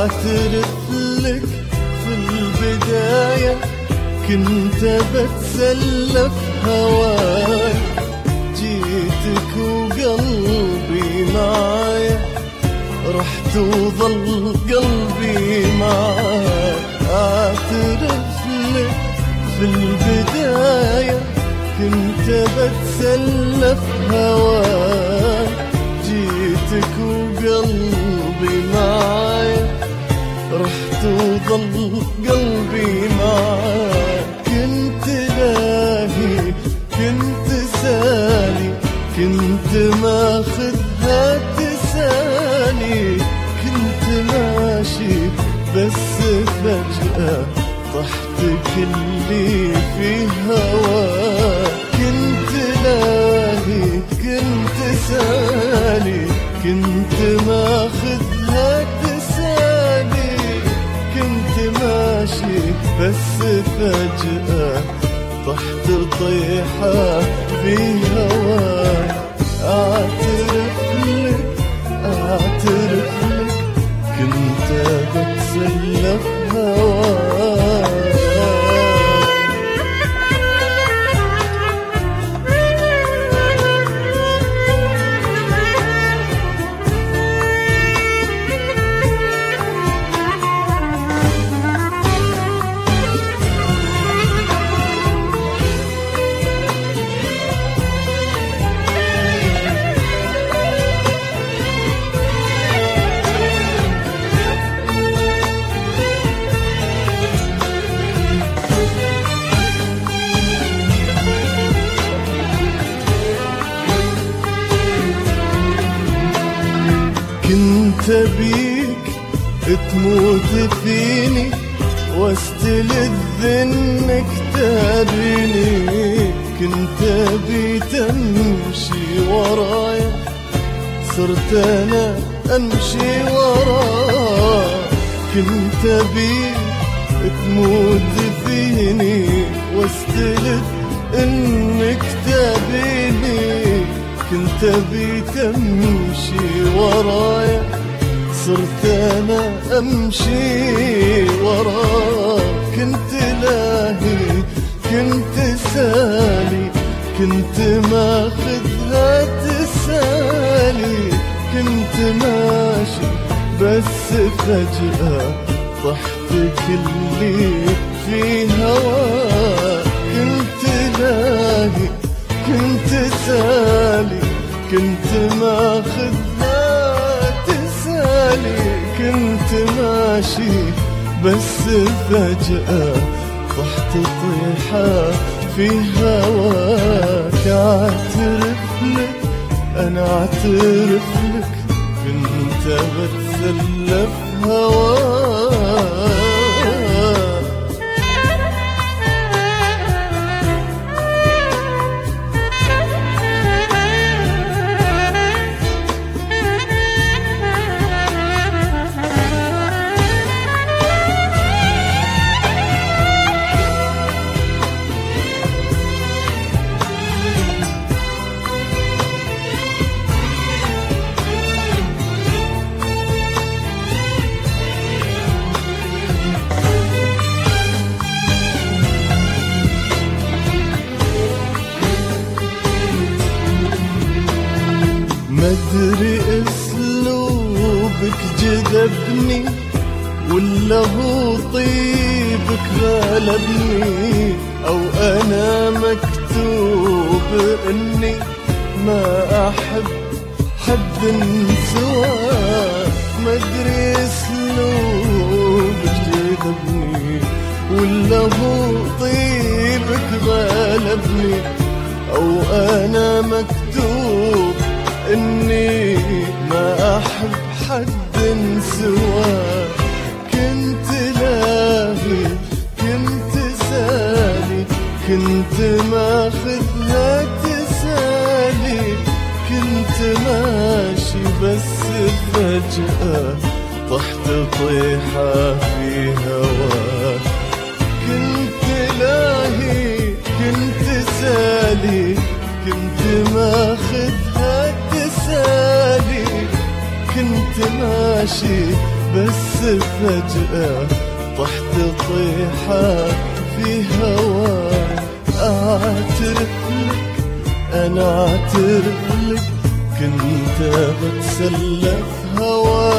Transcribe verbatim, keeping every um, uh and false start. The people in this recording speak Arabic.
أعترف لك في البداية كنت بتسلى في هواي، جيتك وقلبي معايا، رحت وظل قلبي معاك. أعترف لك في البداية كنت بتسلى في هواي، جيتك وقلبي معايا، رحت وظل قلبي معاك. كنت لاهي كنت سالي، كنت ماخذها تسالي، كنت ماشي بس فجأة طحت كلي في هواك. كنت لاهي كنت سالي، كنت ماخذها تسالي، كنت ماشي بس فجأة طحت طيحة في هواك. أعترف لك أعترف لك كنت بتسلى في هواك. كنت بيك تموت فيني واستلذ انك تابيني، كنت بي تمشي ورايا، صرت انا امشي وراك. كنت بيك تموت فيني واستلذ انك تابيني، كنت بي تمشي ورايا، صرت انا امشي وراك. كنت لاهي كنت سالي، كنت ماخذها تسالي، كنت ماشي بس فجأة طحت كلي في هواك. كنت لاهي كنت سالي، كنت ماخذها تسالي، كنت ماشي بس فجأة طحت طيحة في هواك. أعترف لك أنا أعترف لك كنت بتسلى في هواك. مدري اسلوبك جذبني ولا هو طيبك غلبني، او انا مكتوب اني ما احب حد سواك. مدري اسلوبك جذبني ولا هو طيبك غلبني، او انا مكتوب إني ما أحب حد سواك. كنت لاهي كنت سالي، كنت ماخذها تسالي، كنت ماشي بس فجأة طحت طيحة في هواك. كنت لاهي كنت سالي، كنت ماخذها تسالي، كنت كنت ماشي بس فجأة طحت طيحة في هواك. أعترف لك أنا أعترف لك كنت بتسلى في هواك.